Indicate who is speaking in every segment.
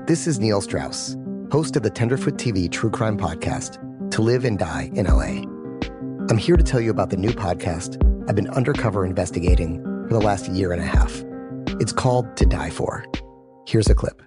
Speaker 1: This is Neil Strauss, host of the Tenderfoot TV true crime podcast, To Live and Die in LA. I'm here to tell you about the new podcast I've been undercover investigating for the last year and a half. It's called To Die For. Here's a clip.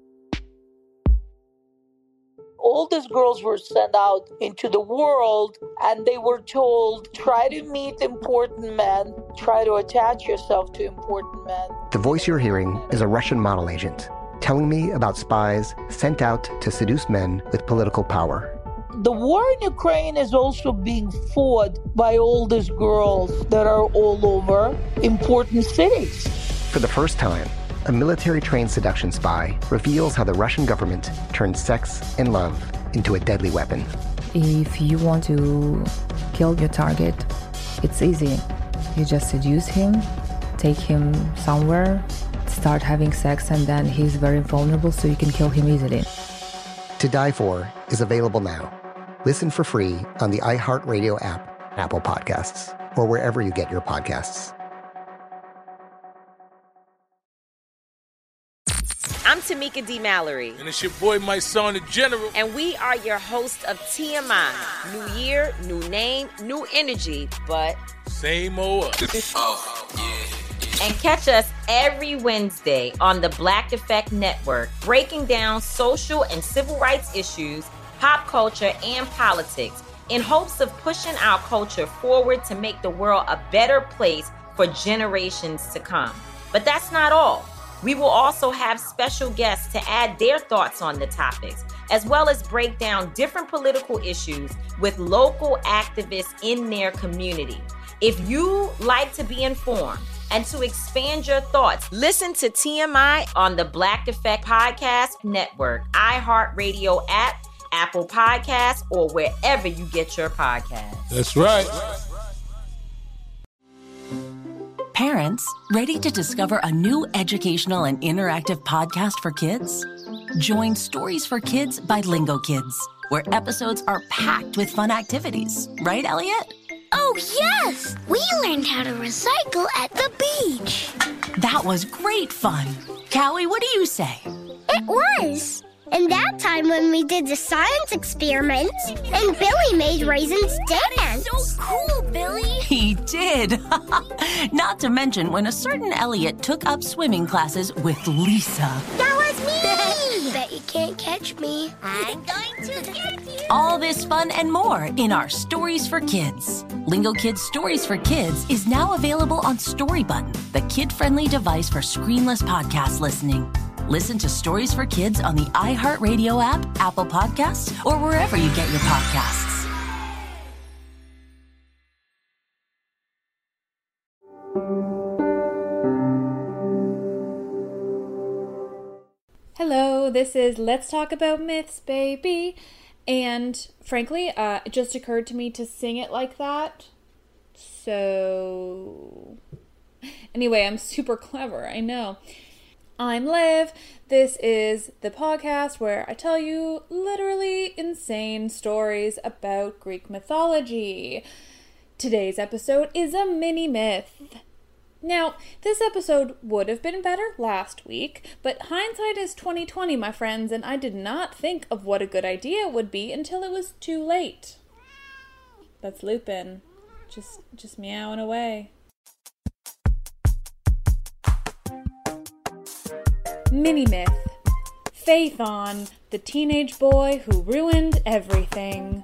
Speaker 2: All these girls were sent out into the world and they were told, try to meet important men, try to attach yourself to important men.
Speaker 1: The voice you're hearing is a Russian model agent telling me about spies sent out to seduce men with political power.
Speaker 2: The war in Ukraine is also being fought by all these girls that are all over important cities.
Speaker 1: For the first time, a military-trained seduction spy reveals how the Russian government turned sex and love into a deadly weapon.
Speaker 3: If you want to kill your target, it's easy. You just seduce him, take him somewhere, start having sex, and then he's very vulnerable, so you can kill him easily.
Speaker 1: To Die For is available now. Listen for free on the iHeartRadio app, Apple Podcasts, or wherever you get your podcasts.
Speaker 4: I'm Tamika D. Mallory.
Speaker 5: And it's your boy, my son, the General.
Speaker 4: And we are your hosts of TMI. New year, new name, new energy, but
Speaker 5: same old us.
Speaker 4: Oh, yeah. And catch us every Wednesday on the Black Effect Network, breaking down social and civil rights issues, pop culture, and politics in hopes of pushing our culture forward to make the world a better place for generations to come. But that's not all. We will also have special guests to add their thoughts on the topics, as well as break down different political issues with local activists in their community. If you like to be informed and to expand your thoughts, listen to TMI on the Black Effect Podcast Network, iHeartRadio app, Apple Podcasts, or wherever you get your podcasts.
Speaker 5: That's right.
Speaker 6: Parents, ready to discover a new educational and interactive podcast for kids? Join Stories for Kids by Lingo Kids, where episodes are packed with fun activities. Right, Elliot?
Speaker 7: Oh, yes! We learned how to recycle at the beach.
Speaker 6: That was great fun. Callie, what do you say?
Speaker 7: It was. And that time when we did the science experiments and Billy made raisins dance.
Speaker 8: So cool, Billy.
Speaker 6: He did. Not to mention when a certain Elliot took up swimming classes with Lisa.
Speaker 7: That was me. Bet you can't catch me.
Speaker 8: I'm going to get you.
Speaker 6: All this fun and more in our Stories for Kids. Lingo Kids Stories for Kids is now available on Story Button, the kid-friendly device for screenless podcast listening. Listen to Stories for Kids on the iHeartRadio app, Apple Podcasts, or wherever you get your podcasts.
Speaker 9: Hello, this is Let's Talk About Myths, baby. And frankly, it just occurred to me to sing it like that. So anyway, I'm super clever, I know. I'm Liv. This is the podcast where I tell you literally insane stories about Greek mythology. Today's episode is a mini myth. Now, this episode would have been better last week, but hindsight is 20/20, my friends, and I did not think of what a good idea it would be until it was too late. That's Lupin. Just meowing away. Mini myth. Phaethon, the teenage boy who ruined everything.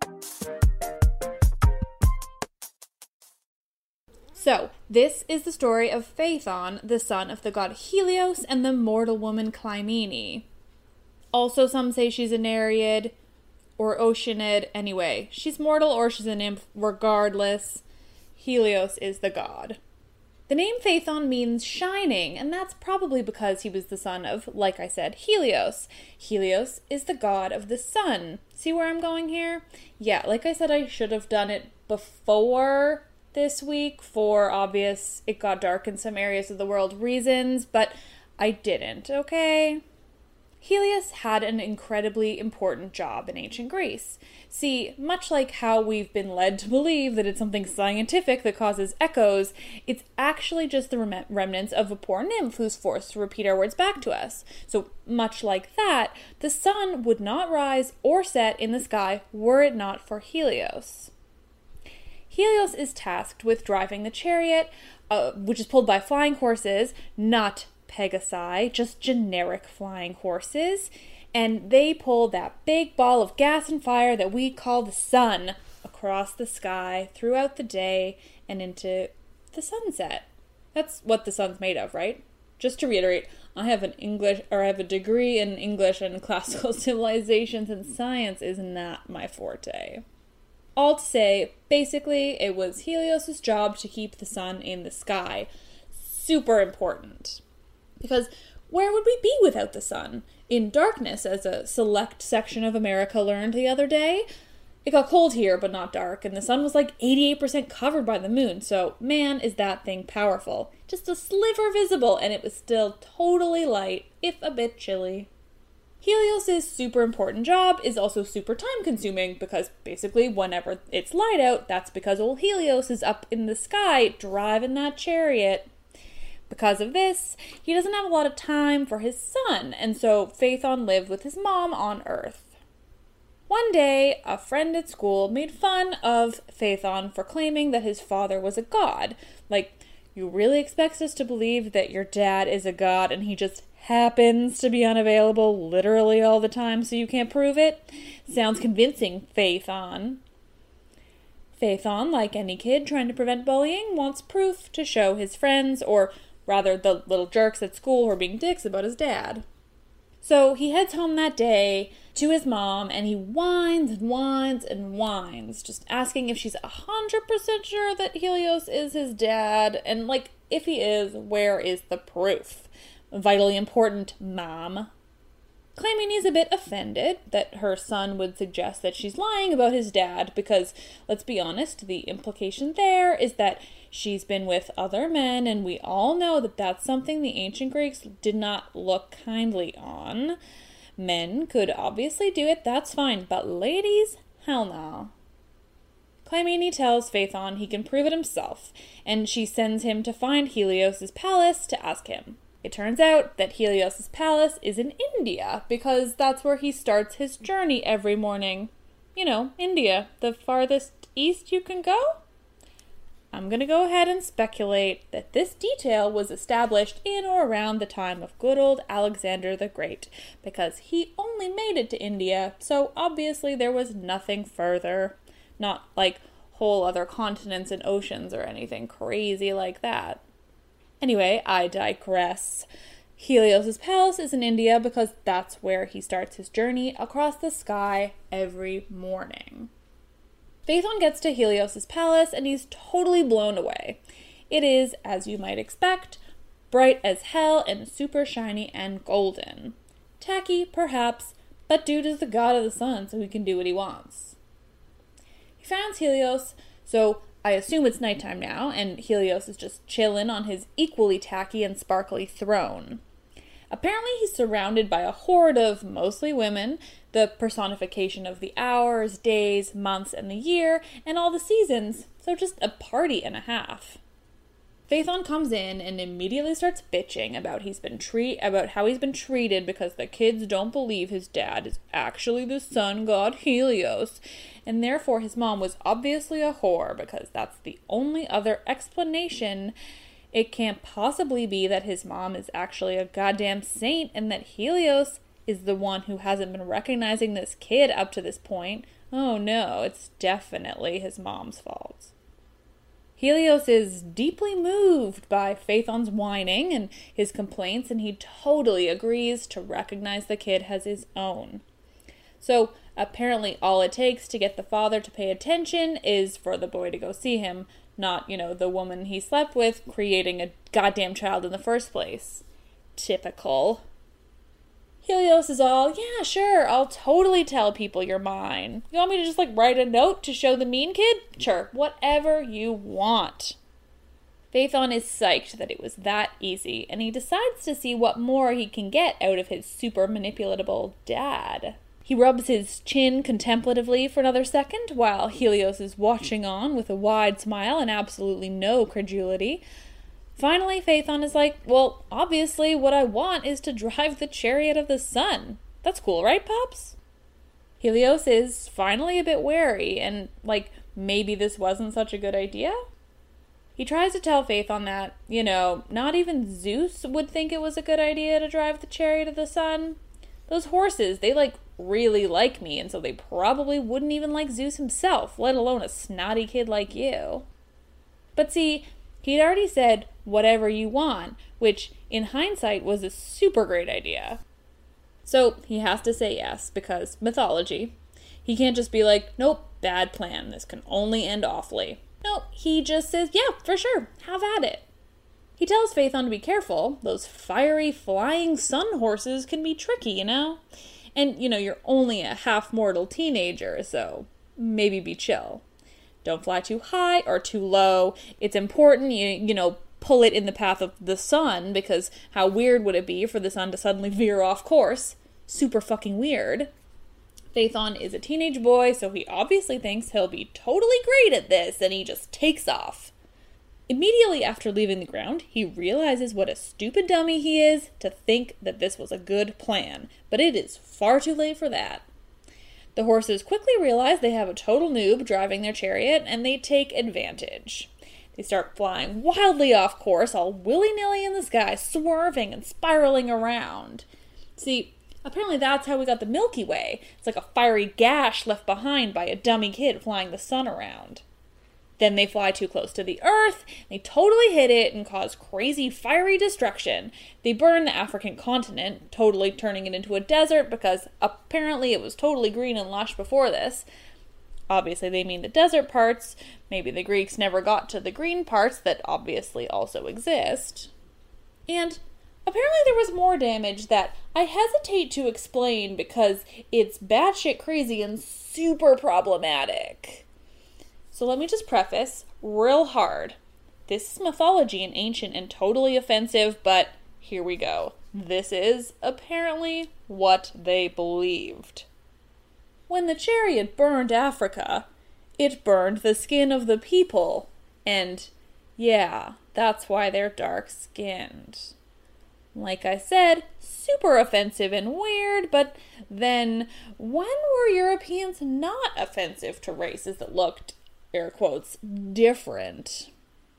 Speaker 9: So, this is the story of Phaethon, the son of the god Helios and the mortal woman Clymene. Also, some say she's a Nereid or Oceanid. Anyway, she's mortal or she's a nymph. Regardless, Helios is the god. The name Phaethon means shining, and that's probably because he was the son of, like I said, Helios. Helios is the god of the sun. See where I'm going here? Yeah, like I said, I should have done it before this week for obvious it got dark in some areas of the world reasons, but I didn't, okay? Helios had an incredibly important job in ancient Greece. See, much like how we've been led to believe that it's something scientific that causes echoes, it's actually just the remnants of a poor nymph who's forced to repeat our words back to us. So, much like that, the sun would not rise or set in the sky were it not for Helios. Helios is tasked with driving the chariot, which is pulled by flying horses, not Pegasi, just generic flying horses, and they pull that big ball of gas and fire that we call the sun across the sky throughout the day and into the sunset. That's what the sun's made of, right? Just to reiterate, I have a degree in English and classical civilizations, and science is not my forte. All to say, basically, it was Helios' job to keep the sun in the sky. Super important. Because where would we be without the sun? In darkness, as a select section of America learned the other day. It got cold here, but not dark, and the sun was like 88% covered by the moon, so man, is that thing powerful. Just a sliver visible, and it was still totally light, if a bit chilly. Helios' super important job is also super time consuming, because basically whenever it's light out, that's because old Helios is up in the sky driving that chariot. Because of this, he doesn't have a lot of time for his son, and so Phaethon lived with his mom on Earth. One day, a friend at school made fun of Phaethon for claiming that his father was a god. Like, you really expect us to believe that your dad is a god and he just happens to be unavailable literally all the time so you can't prove it? Sounds convincing, Phaethon. Phaethon, like any kid trying to prevent bullying, wants proof to show his friends, or rather the little jerks at school who are being dicks about his dad. So he heads home that day to his mom, and he whines and whines and whines, just asking if she's 100% sure that Helios is his dad, and like, if he is, where is the proof? Vitally important, Mom. Claiming he's a bit offended that her son would suggest that she's lying about his dad, because, let's be honest, the implication there is that she's been with other men, and we all know that that's something the ancient Greeks did not look kindly on. Men could obviously do it, that's fine, but ladies, hell no. Clymene tells Phaethon he can prove it himself, and she sends him to find Helios' palace to ask him. It turns out that Helios' palace is in India, because that's where he starts his journey every morning. You know, India, the farthest east you can go? I'm going to go ahead and speculate that this detail was established in or around the time of good old Alexander the Great, because he only made it to India, so obviously there was nothing further. Not like whole other continents and oceans or anything crazy like that. Anyway, I digress. Helios' palace is in India because that's where he starts his journey across the sky every morning. Phaethon gets to Helios' palace and he's totally blown away. It is, as you might expect, bright as hell and super shiny and golden. Tacky, perhaps, but dude is the god of the sun, so he can do what he wants. He finds Helios, so I assume it's nighttime now, and Helios is just chilling on his equally tacky and sparkly throne. Apparently he's surrounded by a horde of mostly women, the personification of the hours, days, months, and the year, and all the seasons, so just a party and a half. Phaethon comes in and immediately starts bitching about how he's been treated because the kids don't believe his dad is actually the sun god Helios, and therefore his mom was obviously a whore, because that's the only other explanation. It can't possibly be that his mom is actually a goddamn saint and that Helios is the one who hasn't been recognizing this kid up to this point. Oh no, it's definitely his mom's fault. Helios is deeply moved by Phaethon's whining and his complaints, and he totally agrees to recognize the kid as his own. So, apparently all it takes to get the father to pay attention is for the boy to go see him, not, the woman he slept with creating a goddamn child in the first place. Typical. Helios is all, yeah, sure, I'll totally tell people you're mine. You want me to just, write a note to show the mean kid? Sure, whatever you want. Phaethon is psyched that it was that easy, and he decides to see what more he can get out of his super manipulatable dad. He rubs his chin contemplatively for another second, while Helios is watching on with a wide smile and absolutely no credulity. Finally, Phaethon is like, well, obviously what I want is to drive the chariot of the sun. That's cool, right, Pops? Helios is finally a bit wary, and, maybe this wasn't such a good idea? He tries to tell Phaethon that, not even Zeus would think it was a good idea to drive the chariot of the sun. Those horses, they, really like me, and so they probably wouldn't even like Zeus himself, let alone a snotty kid like you. But see, he'd already said, whatever you want, which, in hindsight, was a super great idea. So, he has to say yes, because mythology. He can't just be like, nope, bad plan, this can only end awfully. No, he just says, yeah, for sure, have at it. He tells Phaethon to be careful. Those fiery, flying sun horses can be tricky, And, you're only a half-mortal teenager, so maybe be chill. Don't fly too high or too low. It's important you pull it in the path of the sun, because how weird would it be for the sun to suddenly veer off course? Super fucking weird. Phaethon is a teenage boy, so he obviously thinks he'll be totally great at this, and he just takes off. Immediately after leaving the ground, he realizes what a stupid dummy he is to think that this was a good plan, but it is far too late for that. The horses quickly realize they have a total noob driving their chariot, and they take advantage. They start flying wildly off course, all willy-nilly in the sky, swerving and spiraling around. See, apparently that's how we got the Milky Way. It's like a fiery gash left behind by a dummy kid flying the sun around. Then they fly too close to the Earth, they totally hit it and cause crazy fiery destruction. They burn the African continent, totally turning it into a desert because apparently it was totally green and lush before this. Obviously they mean the desert parts. Maybe the Greeks never got to the green parts that obviously also exist. And apparently there was more damage that I hesitate to explain because it's batshit crazy and super problematic. So let me just preface, real hard. This is mythology and ancient and totally offensive, but here we go. This is apparently what they believed. When the chariot burned Africa, it burned the skin of the people. And yeah, that's why they're dark-skinned. Like I said, super offensive and weird, but then when were Europeans not offensive to races that looked, air quotes, different?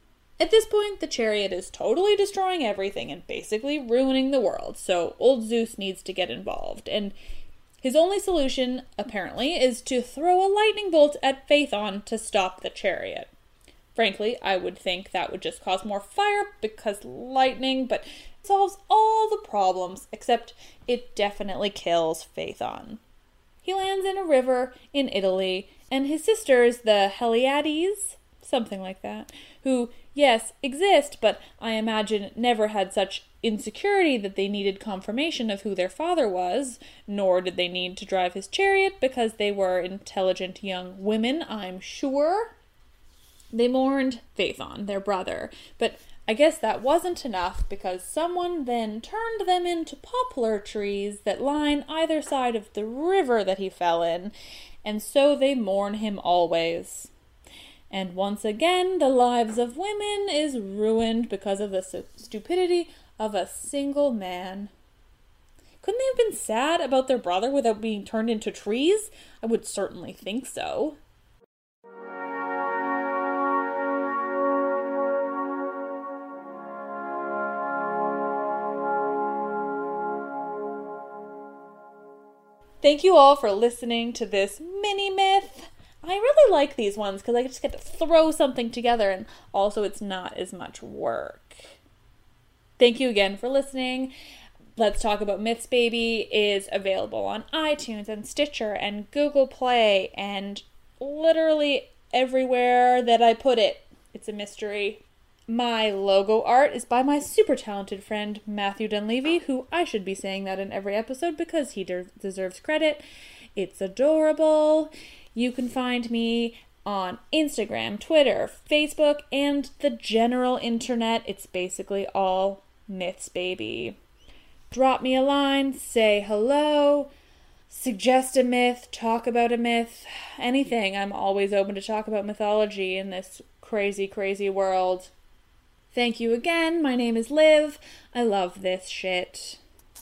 Speaker 9: At this point, the chariot is totally destroying everything and basically ruining the world, so old Zeus needs to get involved, and his only solution, apparently, is to throw a lightning bolt at Phaethon to stop the chariot. Frankly, I would think that would just cause more fire because lightning, but it solves all the problems, except it definitely kills Phaethon. He lands in a river in Italy, and his sisters, the Heliades, something like that, who, yes, exist, but I imagine never had such insecurity that they needed confirmation of who their father was, nor did they need to drive his chariot because they were intelligent young women, I'm sure. They mourned Phaethon, their brother, but I guess that wasn't enough because someone then turned them into poplar trees that line either side of the river that he fell in, and so they mourn him always. And once again, the lives of women is ruined because of the stupidity of a single man. Couldn't they have been sad about their brother without being turned into trees? I would certainly think so. Thank you all for listening to this mini myth. I really like these ones because I just get to throw something together, and also it's not as much work. Thank you again for listening. Let's Talk About Myths Baby is available on iTunes and Stitcher and Google Play and literally everywhere that I put it. It's a mystery. My logo art is by my super talented friend Matthew Dunleavy, who I should be saying that in every episode because he deserves credit. It's adorable. You can find me on Instagram, Twitter, Facebook, and the general internet. It's basically all myths, baby. Drop me a line, say hello, suggest a myth, talk about a myth, anything. I'm always open to talk about mythology in this crazy, crazy world. Thank you again. My name is Liv. I love this shit.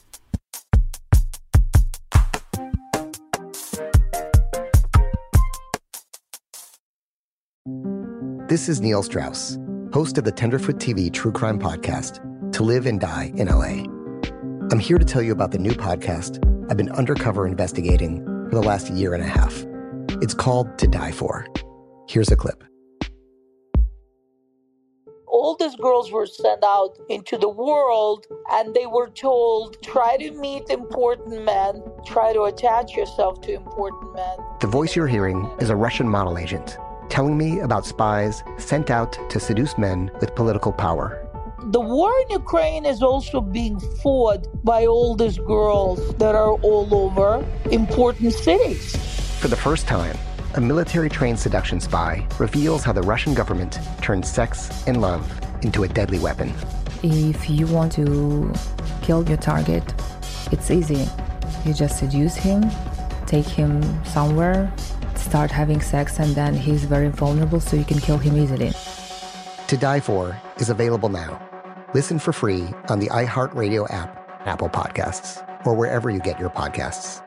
Speaker 1: This is Neil Strauss, host of the Tenderfoot TV true crime podcast, To Live and Die in LA. I'm here to tell you about the new podcast I've been undercover investigating for the last year and a half. It's called To Die For. Here's a clip.
Speaker 2: All these girls were sent out into the world and they were told, try to meet important men, try to attach yourself to important men.
Speaker 1: The voice you're hearing is a Russian model agent telling me about spies sent out to seduce men with political power.
Speaker 2: The war in Ukraine is also being fought by all these girls that are all over important cities.
Speaker 1: For the first time, a military-trained seduction spy reveals how the Russian government turned sex and love into a deadly weapon.
Speaker 3: If you want to kill your target, it's easy. You just seduce him, take him somewhere, start having sex, and then he's very vulnerable, so you can kill him easily.
Speaker 1: To Die For is available now. Listen for free on the iHeartRadio app, Apple Podcasts, or wherever you get your podcasts.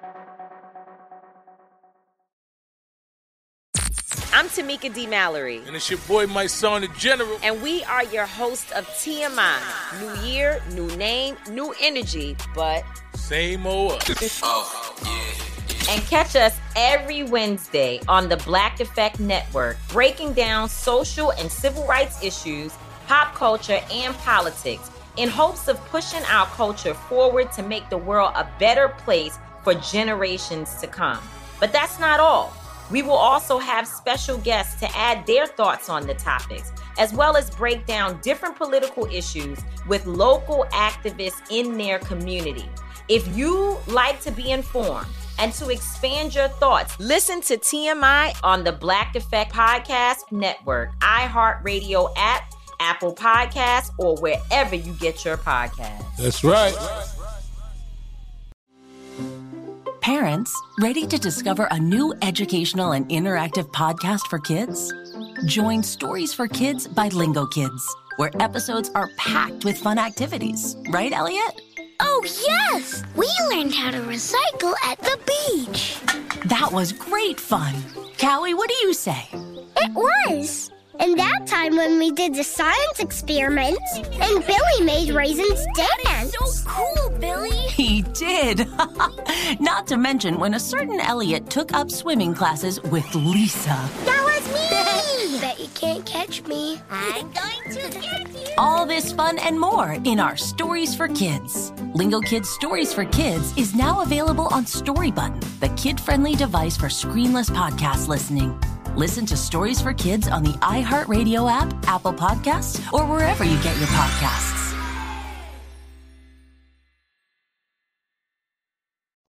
Speaker 4: I'm Tamika D. Mallory.
Speaker 5: And it's your boy, my son, the General.
Speaker 4: And we are your hosts of TMI. New year, new name, new energy, but
Speaker 5: same old us.
Speaker 4: Oh, yeah. And catch us every Wednesday on the Black Effect Network, breaking down social and civil rights issues, pop culture, and politics in hopes of pushing our culture forward to make the world a better place for generations to come. But that's not all. We will also have special guests to add their thoughts on the topics, as well as break down different political issues with local activists in their community. If you like to be informed and to expand your thoughts, listen to TMI on the Black Effect Podcast Network, iHeartRadio app, Apple Podcasts, or wherever you get your podcasts.
Speaker 5: That's right.
Speaker 6: Parents, ready to discover a new educational and interactive podcast for kids? Join Stories for Kids by Lingo Kids, where episodes are packed with fun activities. Right, Elliot?
Speaker 7: Oh, yes! We learned how to recycle at the beach.
Speaker 6: That was great fun. Callie, what do you say?
Speaker 7: It was. And that time when we did the science experiments, and Billy made raisins dance.
Speaker 8: So cool, Billy.
Speaker 6: He did. Not to mention when a certain Elliot took up swimming classes with Lisa.
Speaker 7: That was me! Bet you can't catch me.
Speaker 8: I'm going to get you.
Speaker 6: All this fun and more in our Stories for Kids. Lingo Kids Stories for Kids is now available on Story Button, the kid-friendly device for screenless podcast listening. Listen to Stories for Kids on the iHeartRadio app, Apple Podcasts, or wherever you get your podcasts.